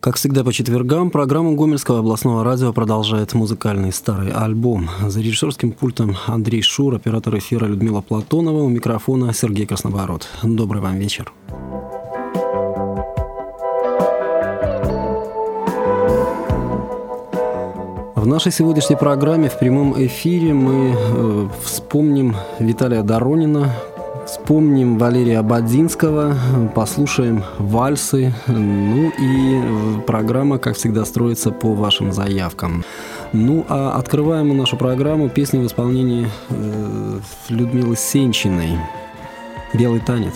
Как всегда по четвергам, программу Гомельского областного радио продолжает музыкальный старый альбом. За режиссерским пультом Андрей Шур, оператор эфира Людмила Платонова, у микрофона Сергей Краснобород. Добрый вам вечер. В нашей сегодняшней программе в прямом эфире мы вспомним Виталия Доронина, вспомним Валерия Ободзинского, послушаем вальсы, ну и программа, как всегда, строится по вашим заявкам. Ну а открываем мы нашу программу песней в исполнении Людмилы Сенчиной «Белый танец».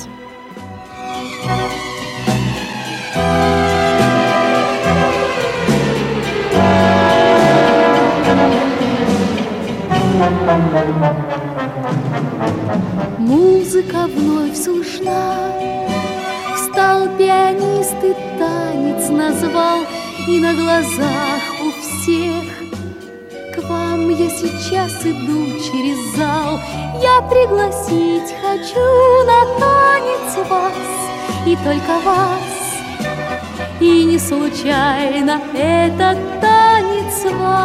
Музыка вновь слышна, встал пианист и танец назвал, и на глазах у всех. К вам я сейчас иду через зал, я пригласить хочу на танец вас, и только вас. И не случайно этот танец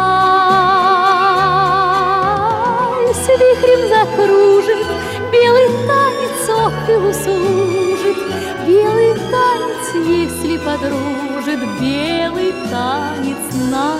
вальс вихрем закружит. Белый танец, ох, и услужит, белый танец, если подружит, белый танец нас.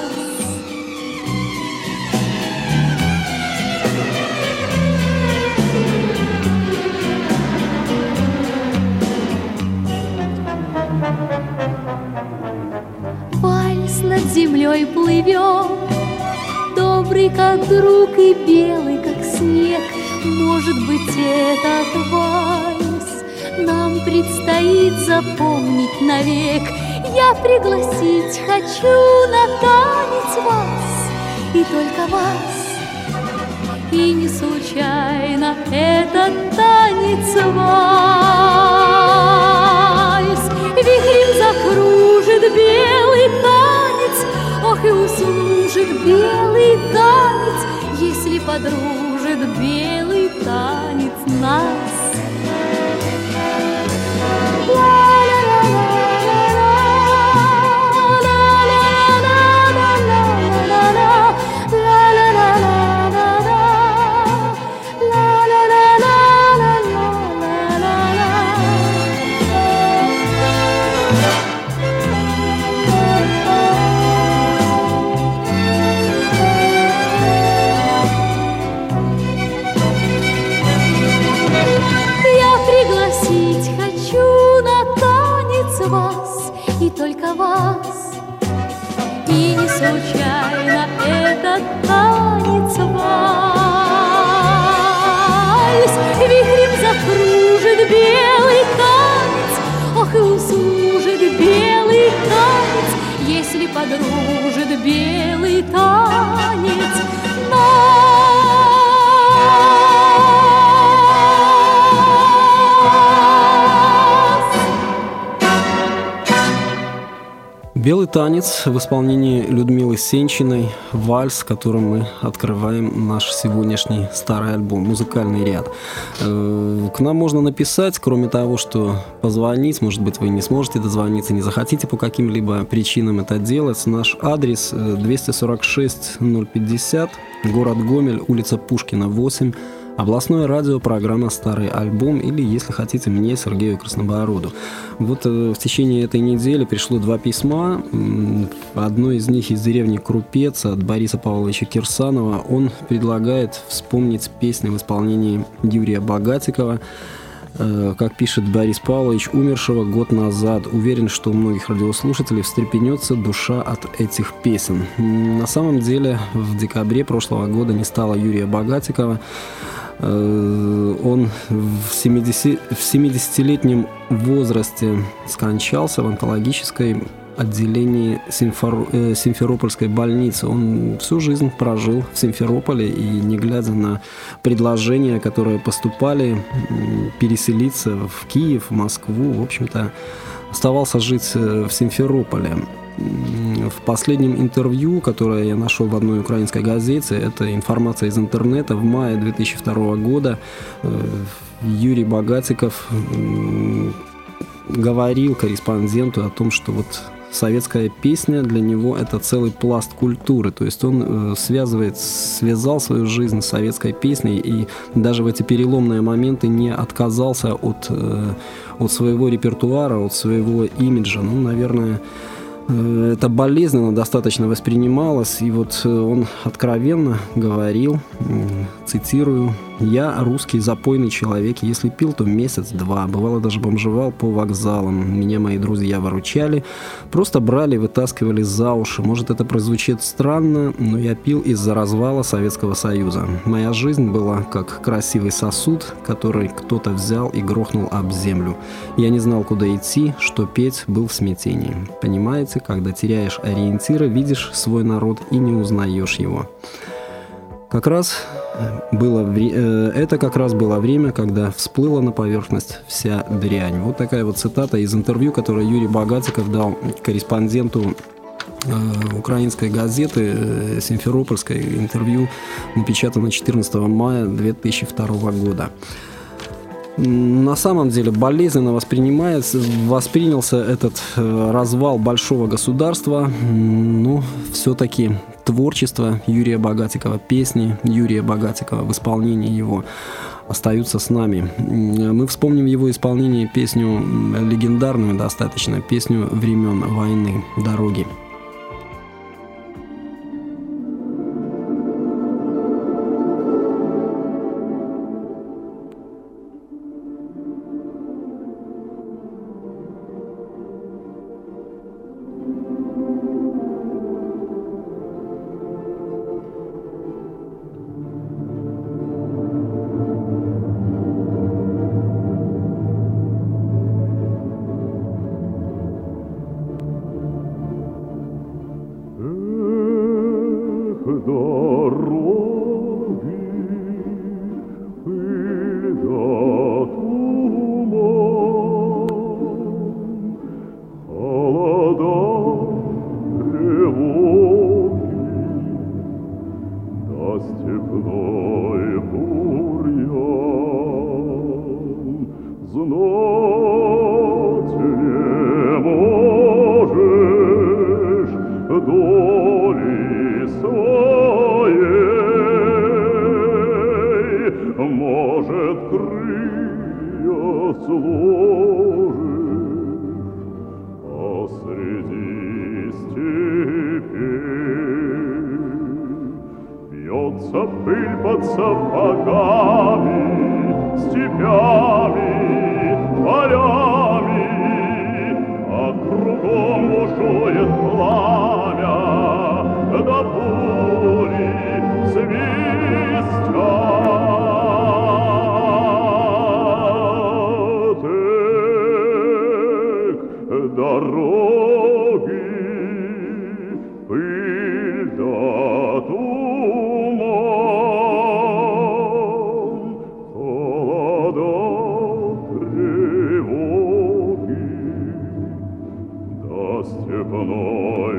Вальс над землей плывет, добрый, как друг, и белый, как снег. Может быть, этот вальс нам предстоит запомнить навек. Я пригласить хочу на танец вас, и только вас. И не случайно этот танец вальс вихрем закружит белый танец, ох, и услужит белый танец, если подружит белый танец нас. И только вас. И не случайно этот танец вальс вихрем закружит белый танец, ох, и услужит белый танец, если подружит белый танец нас. «Белый танец» в исполнении Людмилы Сенчиной, вальс, которым мы открываем наш сегодняшний старый альбом, музыкальный ряд. К нам можно написать, кроме того, что позвонить, может быть, вы не сможете дозвониться, не захотите по каким-либо причинам это делать. Наш адрес 246-050, город Гомель, улица Пушкина, 8. Областное радио, программа «Старый альбом», или, если хотите, мне, Сергею Краснобороду. Вот в течение этой недели пришло 2 письма. Одно из них из деревни Крупец от Бориса Павловича Кирсанова. Он предлагает вспомнить песни в исполнении Юрия Богатикова. Как пишет Борис Павлович, умершего год назад. Уверен, что у многих радиослушателей встрепенется душа от этих песен. На самом деле, в декабре прошлого года не стало Юрия Богатикова. Он в 70-летнем возрасте скончался в онкологической отделении Симферопольской больницы. Он всю жизнь прожил в Симферополе и, не глядя на предложения, которые поступали, переселиться в Киев, в Москву, в общем-то, оставался жить в Симферополе. В последнем интервью, которое я нашел в одной украинской газете, это информация из интернета, в мае 2002 года Юрий Богатиков говорил корреспонденту о том, что вот советская песня для него это целый пласт культуры, то есть он связал свою жизнь с советской песней и даже в эти переломные моменты не отказался от своего репертуара, от своего имиджа. Ну, наверное, это болезненно достаточно воспринималось, и вот он откровенно говорил, цитирую: «Я русский запойный человек, если пил, то месяц-два, бывало даже бомжевал по вокзалам, меня мои друзья выручали, просто брали, вытаскивали за уши, может это прозвучит странно, но я пил из-за развала Советского Союза. Моя жизнь была как красивый сосуд, который кто-то взял и грохнул об землю. Я не знал, куда идти, что петь, был в смятении. Понимаете, когда теряешь ориентиры, видишь свой народ и не узнаешь его». Это как раз было время, когда всплыла на поверхность вся дрянь. Вот такая вот цитата из интервью, которое Юрий Богатиков дал корреспонденту украинской газеты «Симферопольской». Интервью напечатано 14 мая 2002 года. На самом деле болезненно воспринялся этот развал большого государства, но все-таки творчество Юрия Богатикова, песни Юрия Богатикова в исполнении его остаются с нами. Мы вспомним его исполнение песню легендарную достаточно, песню времен войны «Дороги». Пыль под сапогами, степями, полями, а кругом бушует пламя, да пули свистят. Эх, дороги, пыль да степной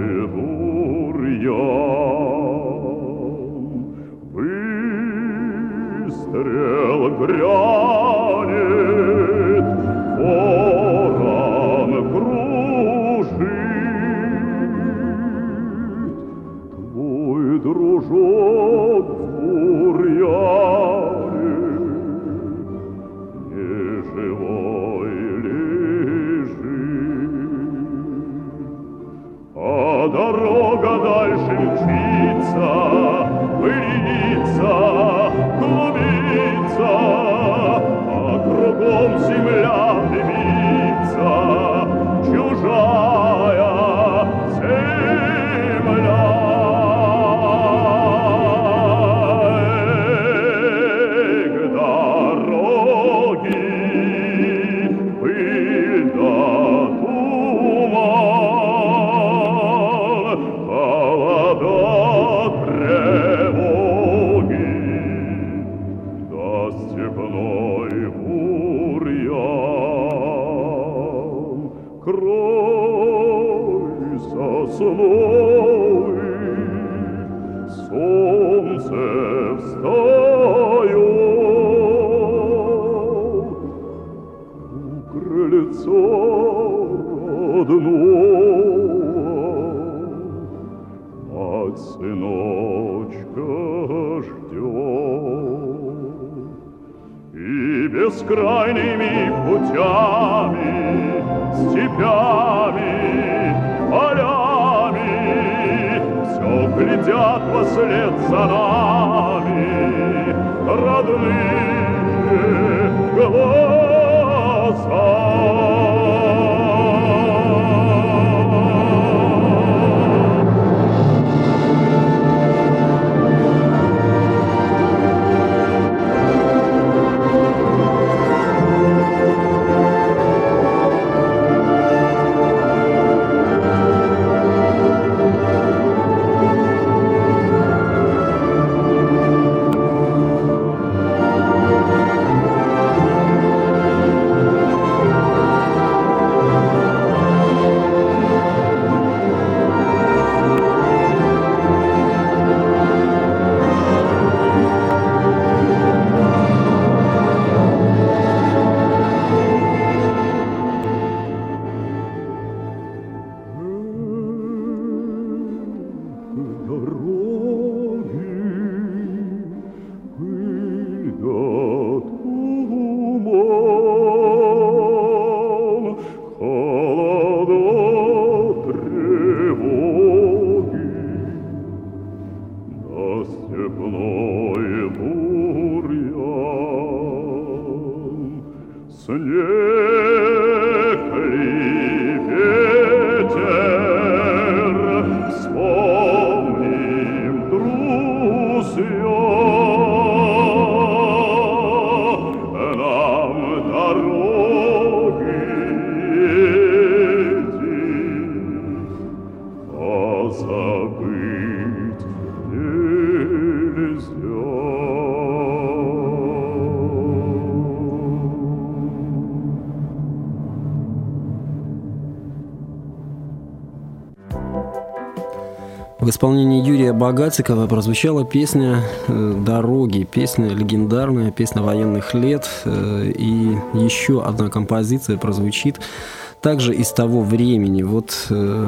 бурьян. Выстрел грянет, ворон кружит, твой дружок в бурьяне неживой дорога дальше мчится, пылится, клубится, а кругом земля дымится, чужая земля. Эх, дороги, пыль да туман, тревоги, сыночка ждет. И бескрайними путями, степями, полями все глядят вслед за нами родные глаза. В исполнении Юрия Богатикова прозвучала песня «Дороги», песня легендарная, песня военных лет. И еще одна композиция прозвучит также из того времени. Вот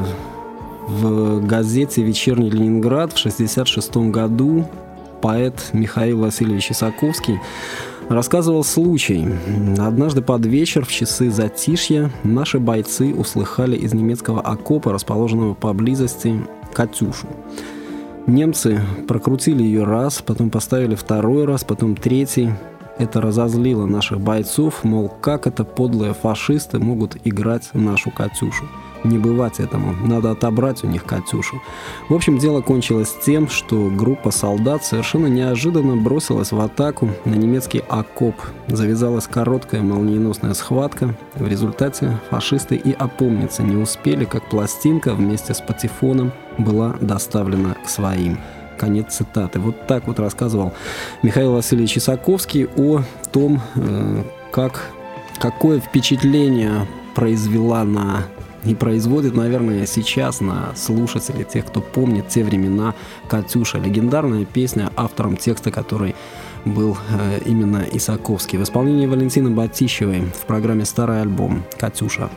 в газете «Вечерний Ленинград» в 1966 году поэт Михаил Васильевич Исаковский рассказывал случай. Однажды под вечер в часы затишья наши бойцы услыхали из немецкого окопа, расположенного поблизости, «Катюшу». Немцы прокрутили ее раз, потом поставили второй раз, потом третий. Это разозлило наших бойцов, мол, как это подлые фашисты могут играть нашу «Катюшу». Не бывать этому, надо отобрать у них «Катюшу». В общем, дело кончилось тем, что группа солдат совершенно неожиданно бросилась в атаку на немецкий окоп. Завязалась короткая молниеносная схватка. В результате фашисты и опомниться не успели, как пластинка вместе с патефоном была доставлена к своим. Конец цитаты. Вот так вот рассказывал Михаил Васильевич Исаковский о том, какое впечатление произвела и производит, наверное, сейчас на слушателей, тех, кто помнит те времена, «Катюша». Легендарная песня, автором текста которой был именно Исаковский. В исполнении Валентины Батищевой в программе «Старый альбом» «Катюша».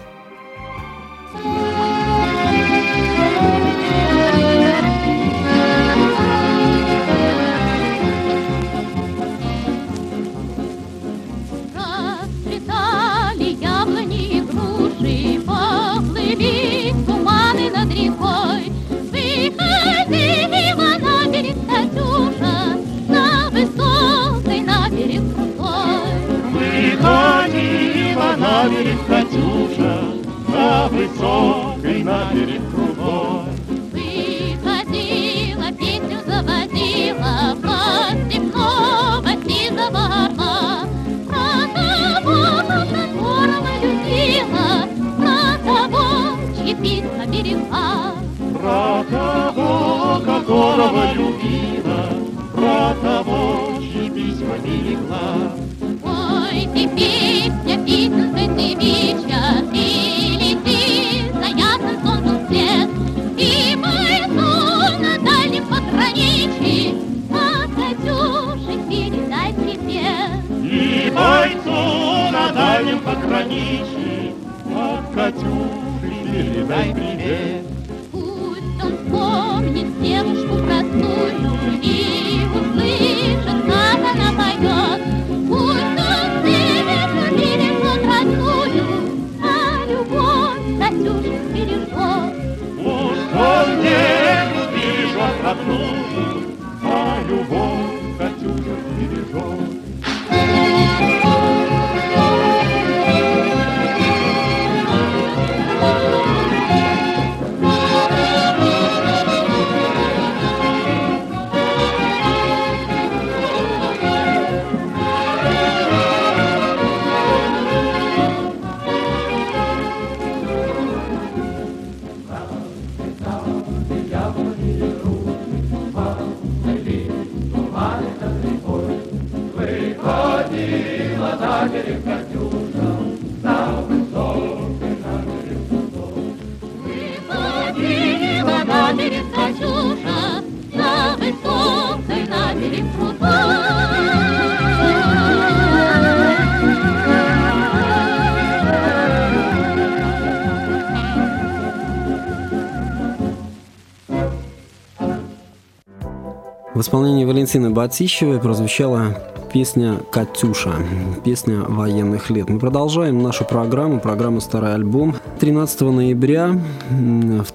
Катюша, на высокой, на берег крутой. Выходила, песню заводила, под степного сизого орла. Про того, которого любила, про того, чьи письма берегла. Про того, которого любила, про того, чьи письма берегла. Ой, ты песня, песенка ты веча, ты лети за ясным солнцем свет, и бойцу на дальнем пограничье от Катюши передай привет. И бойцу на дальнем пограничье от Катюши передай привет. Пусть он помнит девушку В исполнении Валентины Батищевой прозвучала песня «Катюша», песня военных лет. Мы продолжаем нашу программу «Старый альбом». 13 ноября в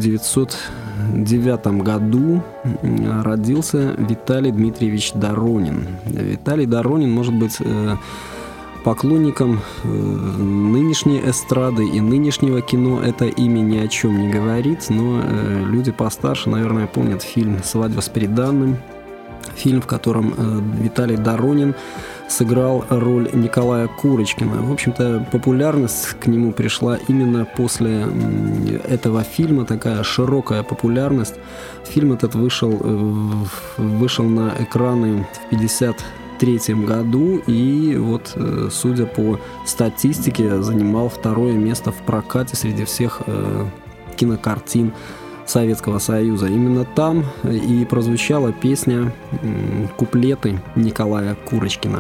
1909 году родился Виталий Дмитриевич Доронин. Виталий Доронин может быть поклонникам нынешней эстрады и нынешнего кино это имя ни о чем не говорит, но люди постарше, наверное, помнят фильм «Свадьба с приданным», фильм, в котором Виталий Доронин сыграл роль Николая Курочкина. В общем-то, популярность к нему пришла именно после этого фильма, такая широкая популярность. Фильм этот вышел на экраны в 1953 году и вот, судя по статистике, занимал второе место в прокате среди всех кинокартин Советского Союза. Именно там и прозвучала песня «Куплеты» Николая Курочкина.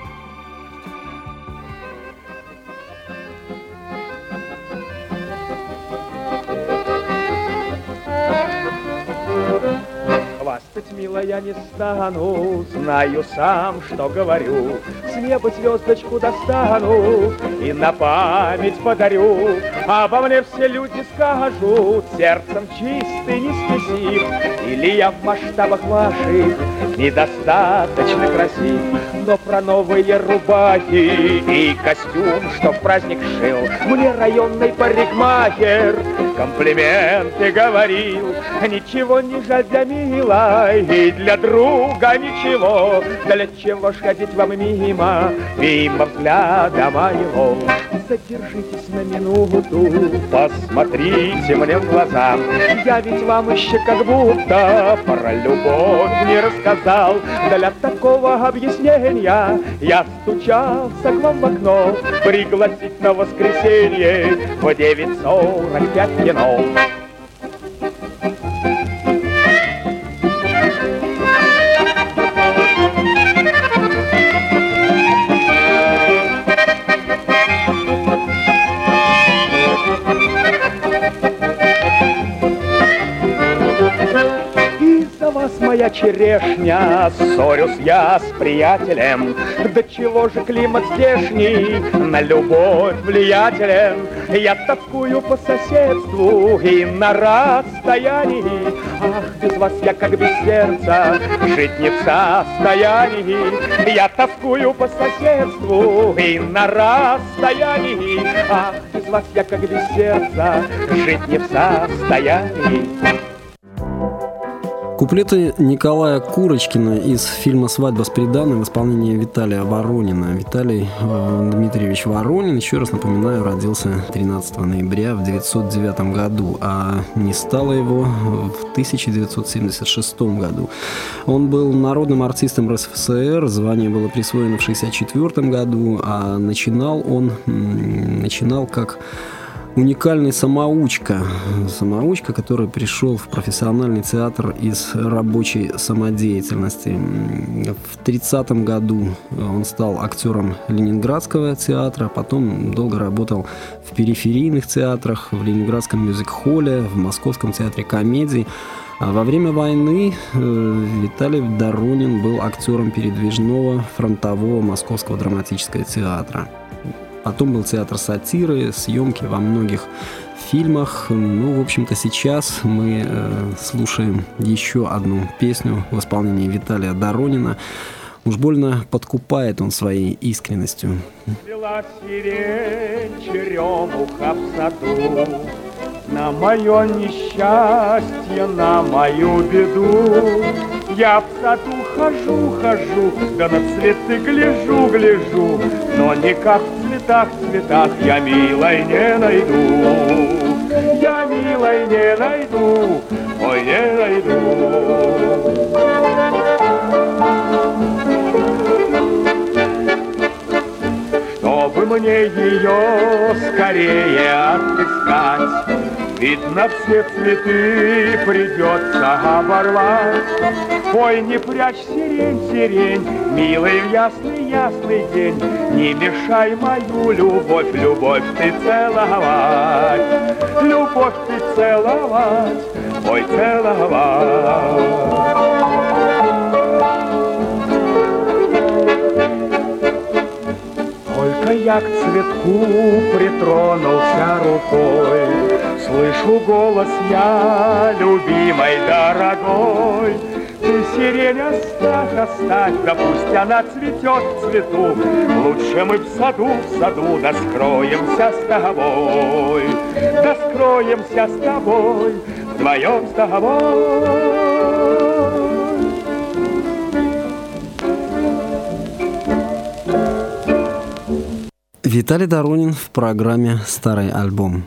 Хвастать, милая, не стану, знаю сам, что говорю. С неба звездочку достану и на память подарю. Обо мне все люди скажут, сердцем чистый, не спесив. Или я в масштабах ваших недостаточно красив. Но про новые рубахи и костюм, что в праздник шил, мне районный парикмахер комплименты говорил. Ничего не жаль для милой и для друга ничего. Для чего ж ходить вам мимо взгляда моего? Задержитесь на минуту, посмотрите мне в глаза. Я ведь вам еще как будто про любовь не рассказал. Для такого объяснения я стучался к вам в окно, пригласить на воскресенье в 9:45 кино. Моя черешня, ссорюсь я с приятелем. Да чего же климат здешний на любовь влиятелен? Я тоскую по соседству и на расстоянии. Ах, без вас я как без сердца, жить не в состоянии. Я тоскую по соседству и на расстоянии. Ах, без вас я как без сердца, жить не в состоянии. Куплеты Николая Курочкина из фильма «Свадьба с приданным» в исполнении Виталия Воронина. Виталий Дмитриевич Воронин, еще раз напоминаю, родился 13 ноября в 1909 году, а не стало его в 1976 году. Он был народным артистом РСФСР, звание было присвоено в 1964 году, а начинал как уникальный самоучка, который пришел в профессиональный театр из рабочей самодеятельности. В 1930 году он стал актером Ленинградского театра, потом долго работал в периферийных театрах, в Ленинградском мюзик-холле, в Московском театре комедий. А во время войны Виталий Доронин был актером передвижного фронтового Московского драматического театра. Потом был театр сатиры, съемки во многих фильмах. Ну, в общем-то, сейчас мы слушаем еще одну песню в исполнении Виталия Доронина. Уж больно подкупает он своей искренностью. Цвела сирень, черемуха в саду, на мое несчастье, на мою беду. Я в саду хожу, да на цветы гляжу, но никак в цветах я милой не найду. Я милой не найду, ой, не найду. Чтобы мне ее скорее отыскать, видно, все цветы придется оборвать. Ой, не прячь сирень, милый, в ясный день, не мешай мою любовь ты целовать. Любовь ты целовать, ой, целовать. я к цветку притронулся рукой. Слышу голос я, любимой, дорогой. Ты сирень оставь, оставь, да пусть она цветет в цвету. Лучше мы в саду да скроемся с тобой. Да скроемся с тобой, вдвоем с тобой. Виталий Доронин в программе «Старый альбом».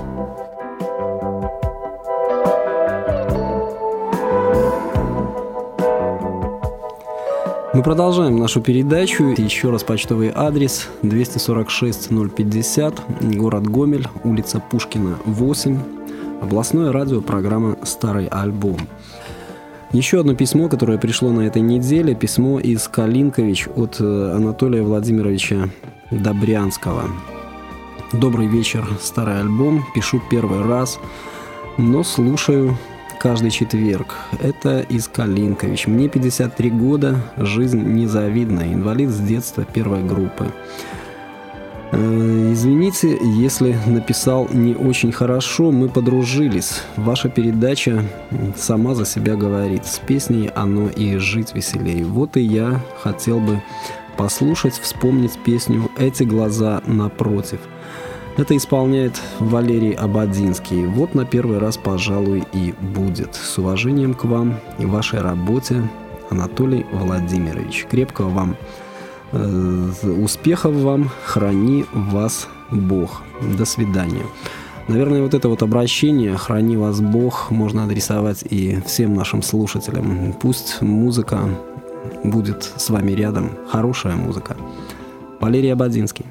Мы продолжаем нашу передачу. Еще раз почтовый адрес 246-050, город Гомель, улица Пушкина, 8. Областное радио, программа «Старый альбом». Еще одно письмо, которое пришло на этой неделе, письмо из Калинкович от Анатолия Владимировича Добрянского. Добрый вечер, «Старый альбом». Пишу первый раз, но слушаю каждый четверг. Это из Калинкович. Мне 53 года, жизнь незавидная, инвалид с детства первой группы. Извините, если написал не очень хорошо, мы подружились. Ваша передача сама за себя говорит. С песней оно и жить веселее. Вот и я хотел бы послушать, вспомнить песню «Эти глаза напротив». Это исполняет Валерий Ободзинский. Вот на первый раз, пожалуй, и будет. С уважением к вам и вашей работе, Анатолий Владимирович. Крепкого вам успехов вам, храни вас Бог. До свидания. Наверное, вот это вот обращение «Храни вас Бог» можно адресовать и всем нашим слушателям. Пусть музыка будет с вами рядом. Хорошая музыка. Валерий Ободзинский.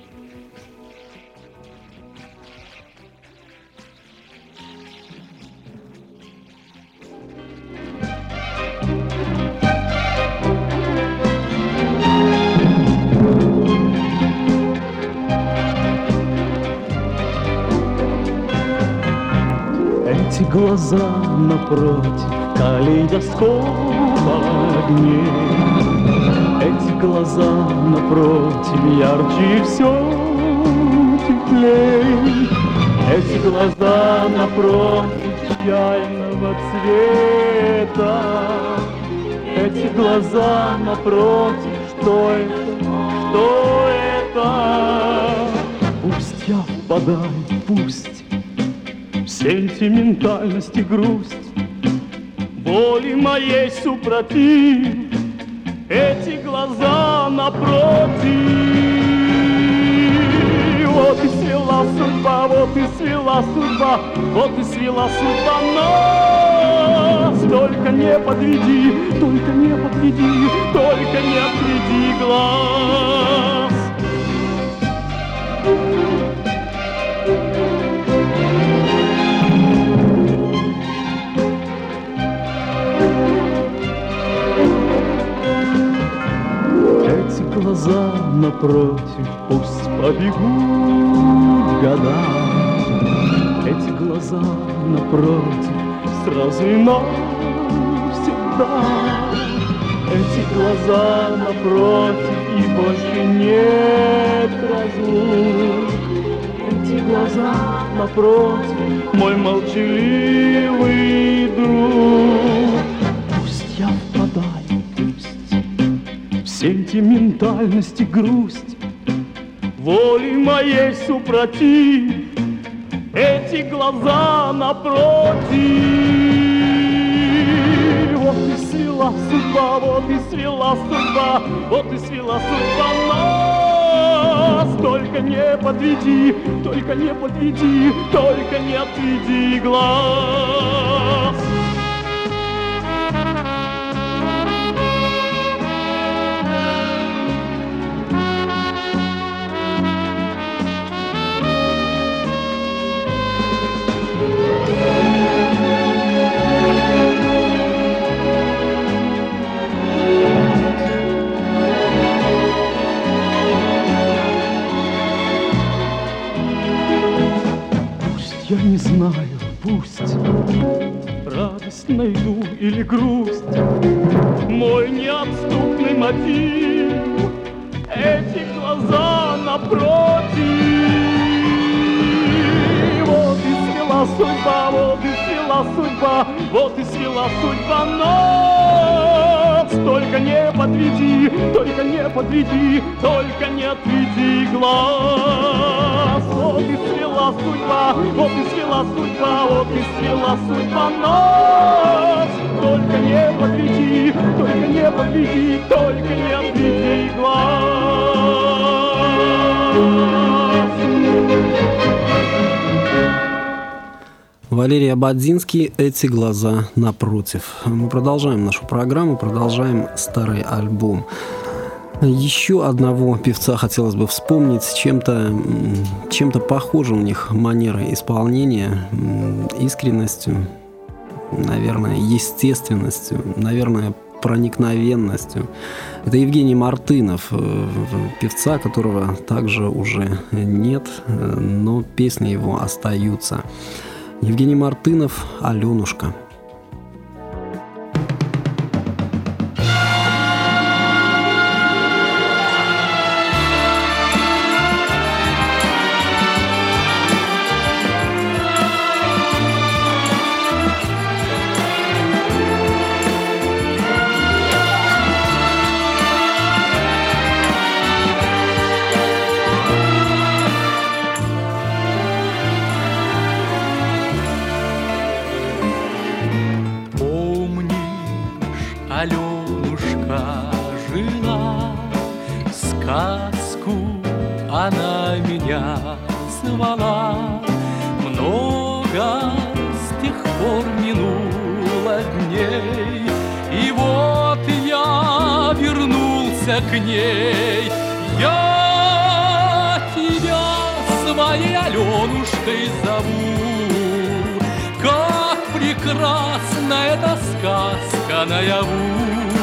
Эти глаза напротив калейдоскопа огней. Эти глаза напротив ярче все теплей. Эти глаза напротив чайного цвета. Эти глаза напротив, что это? Пусть я впадаю, пусть сентиментальность и грусть воли моей супротив. Эти глаза напротив. Вот и свела судьба, вот и свела судьба, вот и свела судьба нас. Только не подведи, только не подведи, только не отведи глаз. Глаза напротив, пусть побегут года. Эти глаза напротив, сразу и навсегда. Эти глаза напротив, и больше нет разлук. Эти глаза напротив, мой молчаливый друг. Пусть я впадаю, сентиментальность и грусть воли моей супротив. Эти глаза напротив. Вот и свела судьба, вот и свела судьба, вот и свела судьба нас. Только не подведи, только не подведи, только не отведи глаз. Я не знаю, пусть радость найду или грусть, мой неотступный мотив. эти глаза напротив. Вот и свела судьба, вот и свела судьба, вот и свела судьба нас. Только не подведи, только не подведи, только не отведи глаз. Вот и свела судьба, вот и свела судьба, вот и свела судьба нас. Только не подведи, только не подведи, только не отведи глаз. Валерий Ободзинский «Эти глаза напротив». Мы продолжаем нашу программу, продолжаем старый альбом. Еще одного певца хотелось бы вспомнить. Чем-то похожа у них манера исполнения, искренностью, наверное, естественностью, наверное, проникновенностью. Это Евгений Мартынов, певца, которого также уже нет, но песни его остаются. Евгений Мартынов «Аленушка». Аленушка жила, сказку она меня звала. Много с тех пор минуло дней, и вот я вернулся к ней. Я тебя своей Аленушкой зову, как прекрасна эта сказка наяву.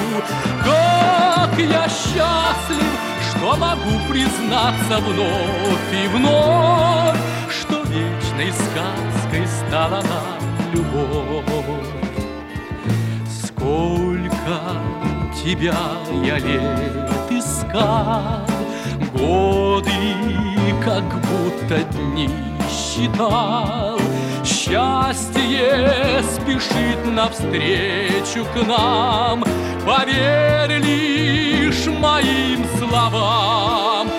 Как я счастлив, что могу признаться вновь и вновь, что вечной сказкой стала нам любовь. Сколько тебя я лет искал, годы как будто дни считал. Счастье спешит навстречу к нам, поверь лишь моим словам.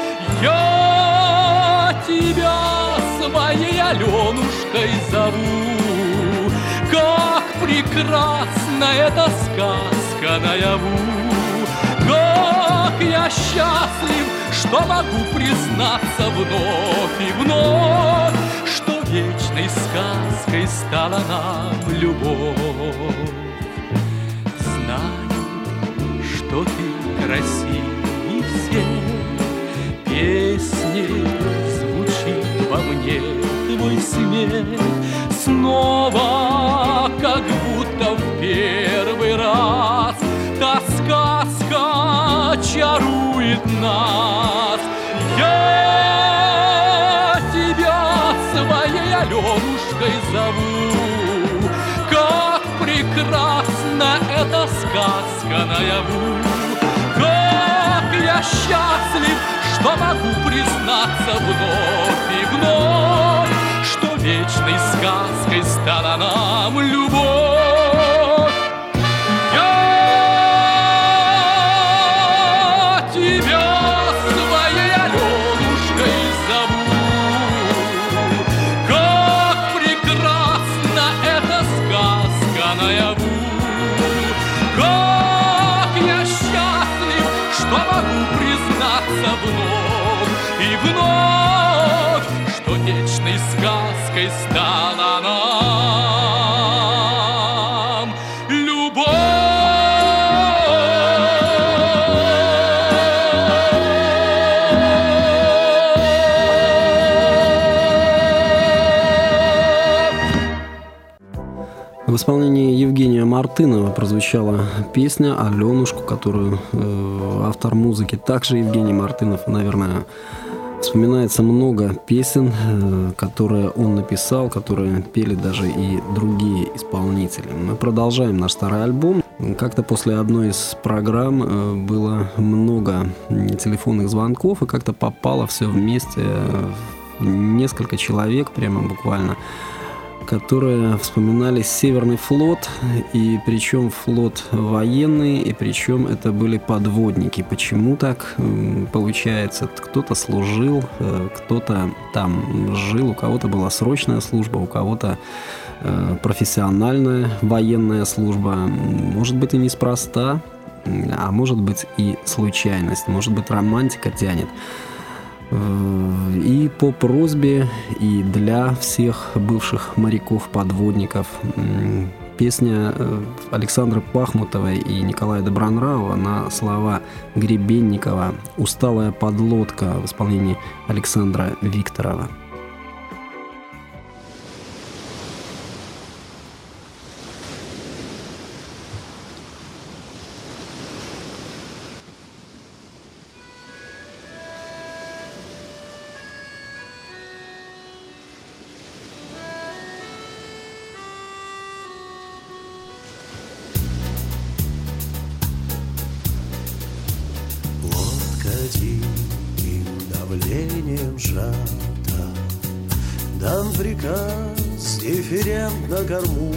Я тебя своей Аленушкой зову, как прекрасна эта сказка наяву. Как я счастлив, что могу признаться вновь и вновь, что вечной сказкой стала нам любовь. Знаю, что ты красивей всех, песней звучит во мне твой смех. Снова, как будто в первый раз, та сказка чарует нас. Я тебя своей Аленушкой зову, как прекрасна эта сказка наяву. Как я счастлив, что могу признаться вновь и вновь, что вечной сказкой стала нам любовь. Вновь и вновь, что вечной сказкой стала нам любовь. В исполнении Евгения Мартынова прозвучала песня «Аленушку», которую автор музыки также Евгений Мартынов. Наверное, вспоминается много песен, которые он написал, которые пели даже и другие исполнители. Мы продолжаем наш старый альбом. Как-то после одной из программ было много телефонных звонков, и как-то попало все вместе несколько человек, прямо буквально, которые вспоминали Северный флот, и причем флот военный, и причем это были подводники. Почему так получается? Кто-то служил, кто-то там жил, у кого-то была срочная служба, у кого-то профессиональная военная служба. Может быть, и неспроста, а может быть и случайность, может быть, романтика тянет. И по просьбе, и для всех бывших моряков-подводников песня Александры Пахмутовой и Николая Добронравова на слова Гребенникова «Усталая подлодка» в исполнении Александра Викторова. Давлением сжата, дан приказ дифферент на корму.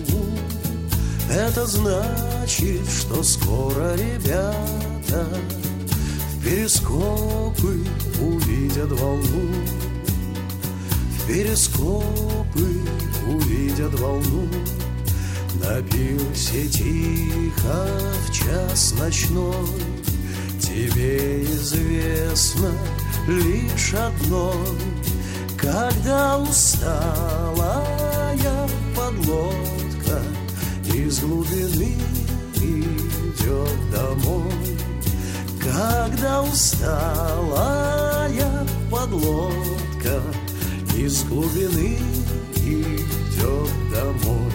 Это значит, что скоро ребята в перископы увидят волну. В перископы увидят волну. На пирсе тихо в час ночной тебе известно лишь одной, когда усталая подлодка из глубины идет домой. Когда усталая подлодка из глубины идет домой.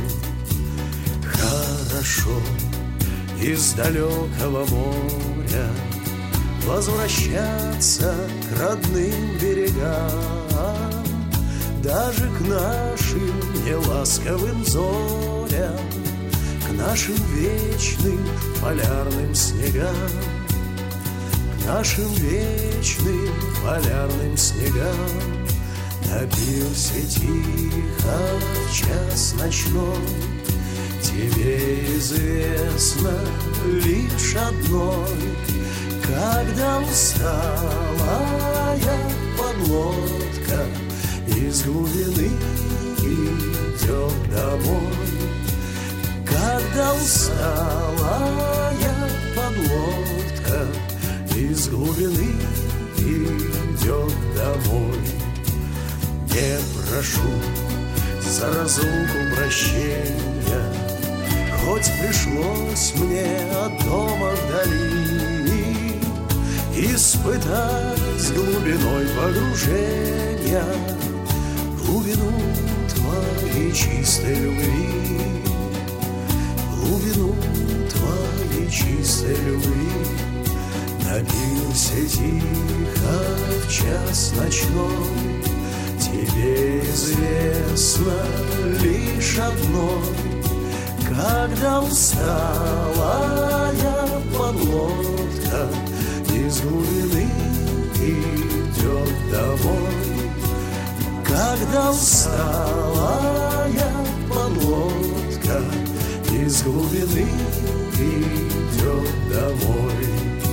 Хорошо из далекого моря возвращаться к родным берегам, даже к нашим неласковым зорям, к нашим вечным полярным снегам, к нашим вечным полярным снегам. На пирсе тихо в час ночной тебе известно лишь одной, когда усталая подлодка из глубины идет домой. Когда усталая подлодка из глубины идет домой. Не прошу за разлуку прощения, хоть пришлось мне от дома вдали испытать с глубиной погружения глубину твоей чистой любви, глубину твоей чистой любви. На пирсе тихо в час ночной тебе известно лишь одной, когда усталая подлодка из глубины идет домой. Когда усталая подлодка из глубины идет домой.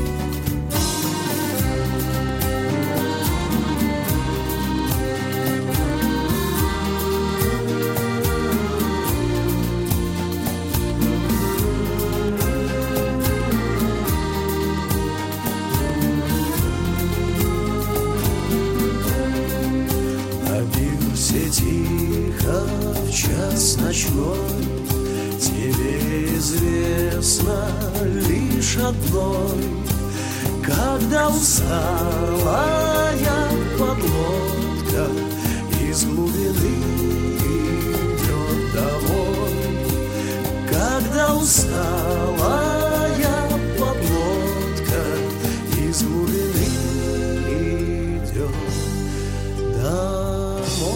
Тихо в час ночной тебе известно лишь одной, когда усталая подлодка из глубины идет домой. Когда усталая подлодка из глубины идет домой.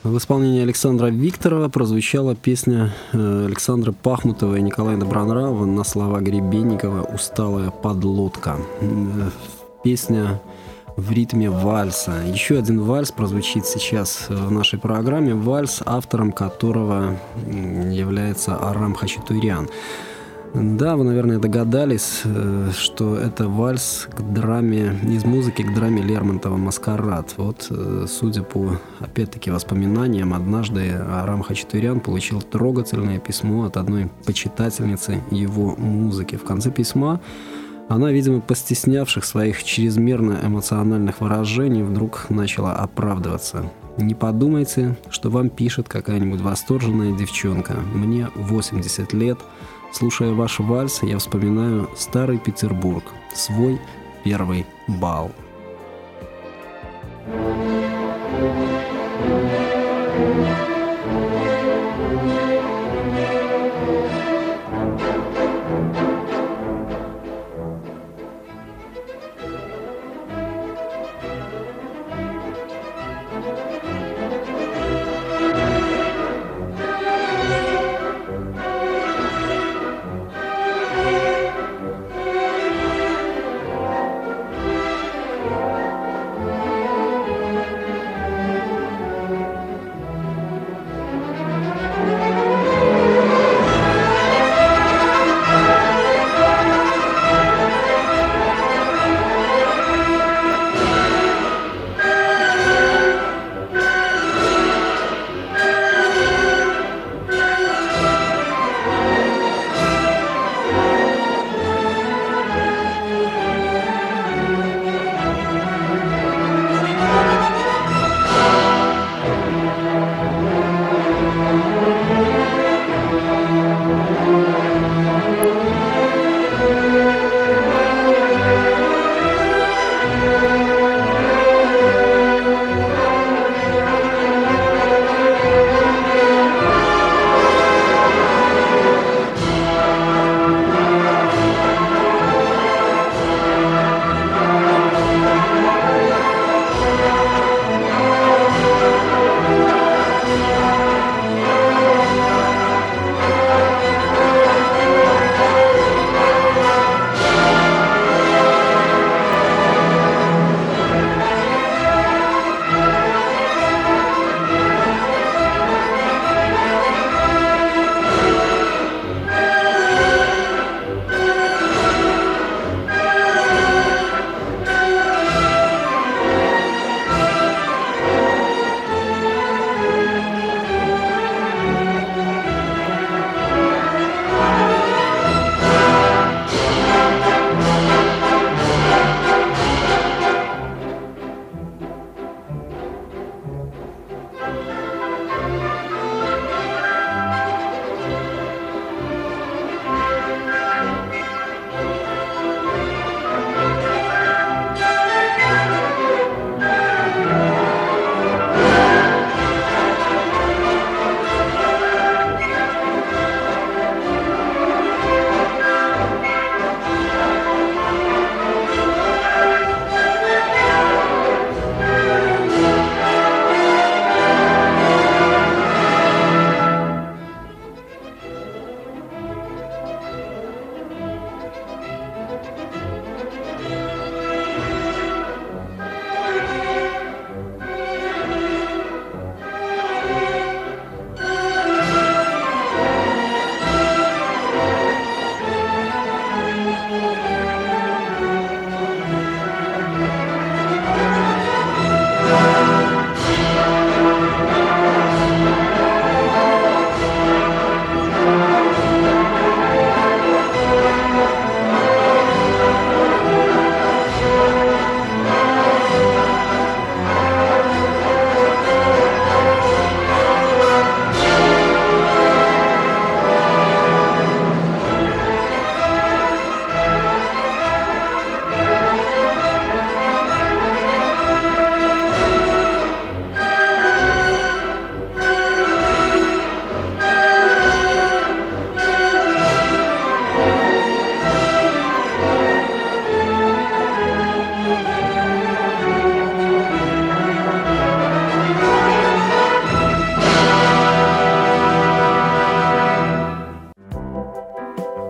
В исполнении Александра Викторова прозвучала песня Александры Пахмутовой и Николая Добронравова на слова Гребенникова «Усталая подлодка». Песня в ритме вальса. Еще один вальс прозвучит сейчас в нашей программе. Вальс, автором которого является Арам Хачатурян. Да, вы, наверное, догадались, что это вальс к драме, из музыки к драме Лермонтова «Маскарад». Вот, судя по, опять-таки, воспоминаниям, однажды Арам Хачатурян получил трогательное письмо от одной почитательницы его музыки. В конце письма она, видимо, постеснявших своих чрезмерно эмоциональных выражений, вдруг начала оправдываться. «Не подумайте, что вам пишет какая-нибудь восторженная девчонка. Мне 80 лет. Слушая ваш вальс, я вспоминаю старый Петербург, свой первый бал».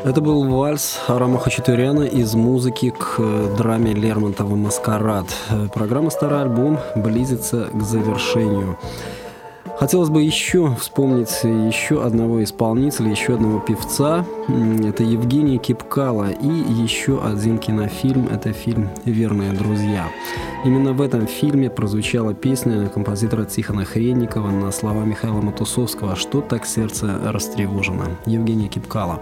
Это был вальс Арама Хачатуряна из музыки к драме Лермонтова «Маскарад». Программа «Старый альбом» близится к завершению. Хотелось бы еще вспомнить еще одного исполнителя, еще одного певца. Это Евгений Кипкало. И еще один кинофильм. Это фильм «Верные друзья». Именно в этом фильме прозвучала песня композитора Тихона Хренникова на слова Михаила Матусовского «Что так сердце растревожено». Евгений Кипкало.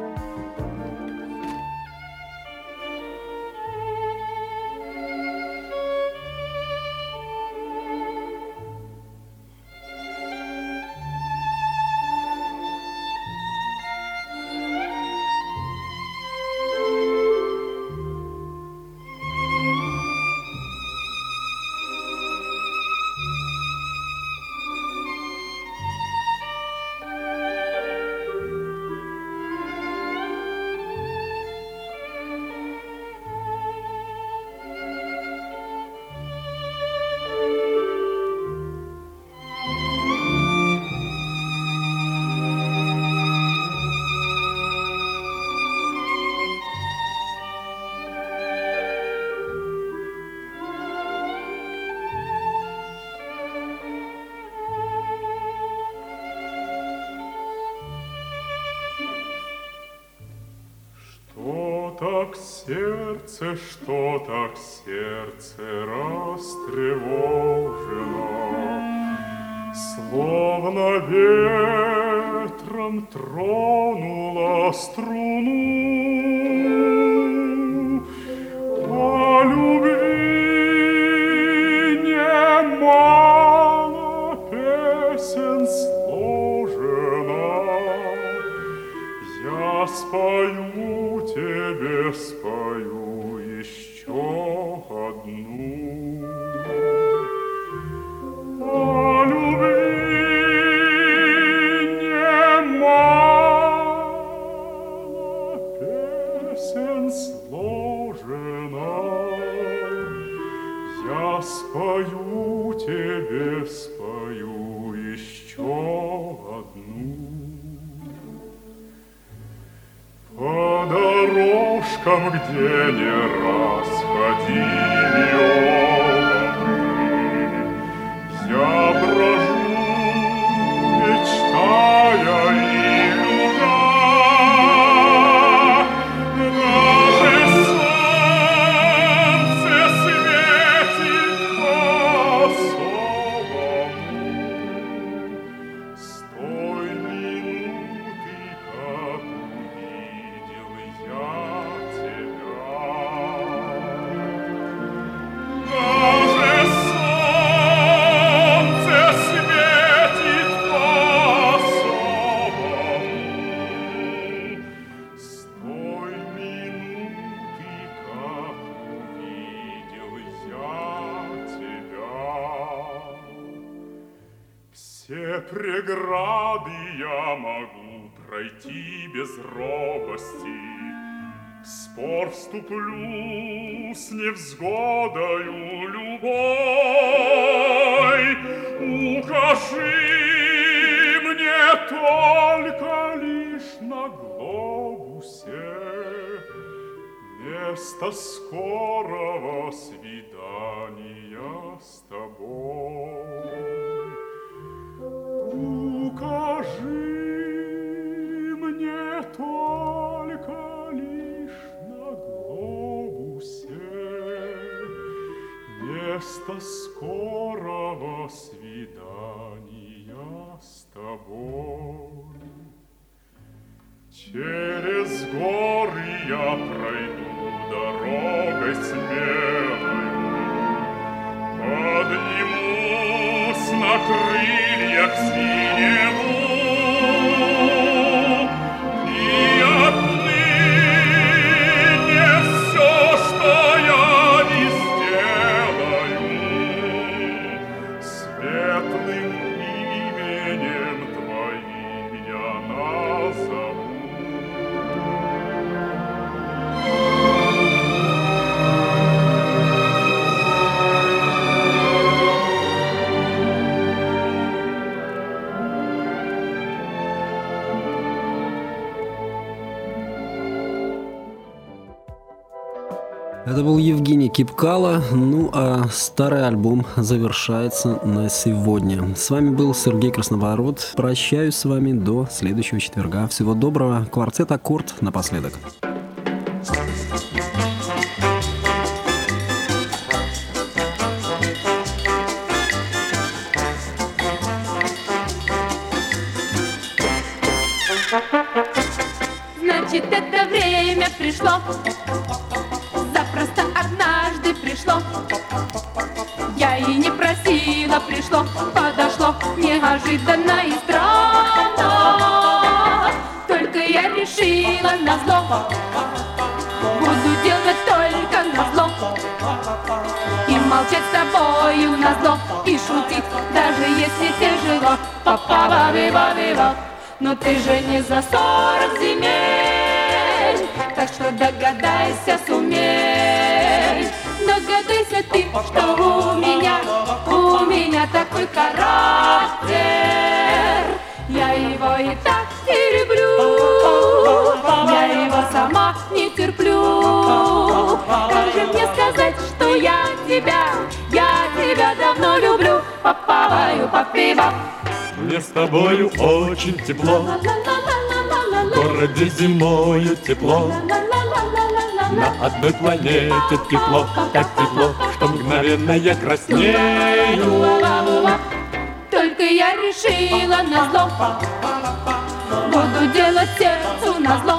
Что так сердце растревожено, словно ветром тронула струну. О любви немало песен сложено, я спою тебе, спою еще одну. О любви немало песен сложено, я спою тебе, спою еще одну. По дорожкам, где не раз ходили оба, я брожу, мечтая и любя. Даже солнце светит по-особому с той минуты, как увидел я тебя. Даже солнце светит по-особому с той минуты, как увидел я тебя. Все преграды я могу пройти без робости, в спор вступлю с невзгодою любой. Укажи мне только лишь на глобусе место скорого свидания с тобой. Укажи мне только лишь на глобусе место скорого свидания с тобой. Через горы я пройду дорогой смелой, поднимусь на крыльях синеву, и отныне все, что я не сделаю, светлым именем твоим я назову. Это был Евгений Кипкало. Ну а старый альбом завершается на сегодня. С вами был Сергей Краснобород. Прощаюсь с вами до следующего четверга. Всего доброго. Квартет «Аккорд» напоследок. Значит, это время пришло. Запросто однажды пришло. Я и не просила, пришло, подошло неожиданно и странно. Только я решила назло, буду делать только назло. И молчать с тобою назло, и шутить, даже если тяжело. Па-па-ба-би-ба-би-ба. Но ты же не за 40 земель, так что догадайся, сумей. Догадайся ты, что у меня такой характер. Я его и так не люблю, я его сама не терплю. Как же мне сказать, что я тебя давно люблю? Папа-баю, папи-бап. Мне с тобою очень тепло, в городе зимою тепло. На одной планете тепло, так тепло, что мгновенно я краснею. Только я решила назло, буду делать сердцу назло.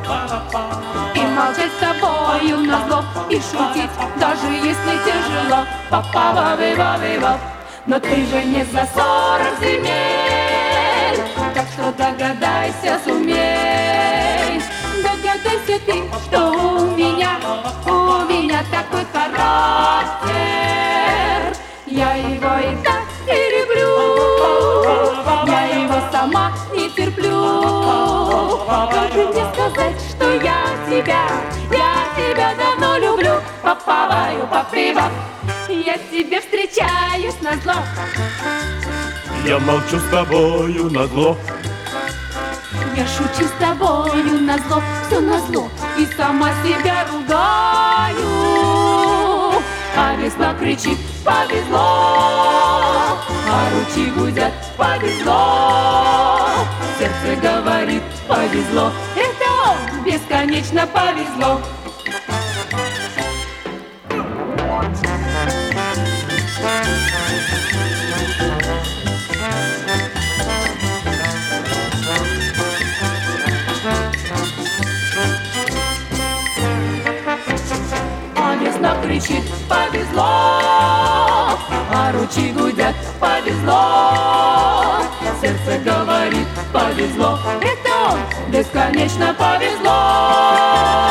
И молчать с тобою назло, и шутить, даже если тяжело. Па-па-ба-би-ба-би-ба. Но ты же не за 40 земель, так что догадайся, сумей. Догадайся ты, что у меня такой характер. Я его и так не люблю, я его сама не терплю. Как же мне сказать, что я тебя давно люблю? Папа-баю, папи-бап. Я тебе встречаюсь назло, Я молчу с тобою назло, я шучу с тобою назло, все назло, и сама себя ругаю. А весна кричит: повезло, а ручьи гудят: повезло. Сердце говорит: повезло, это он, бесконечно повезло. А весна кричит: повезло, а ручьи гудят: повезло. Сердце говорит: повезло, это он, бесконечно повезло.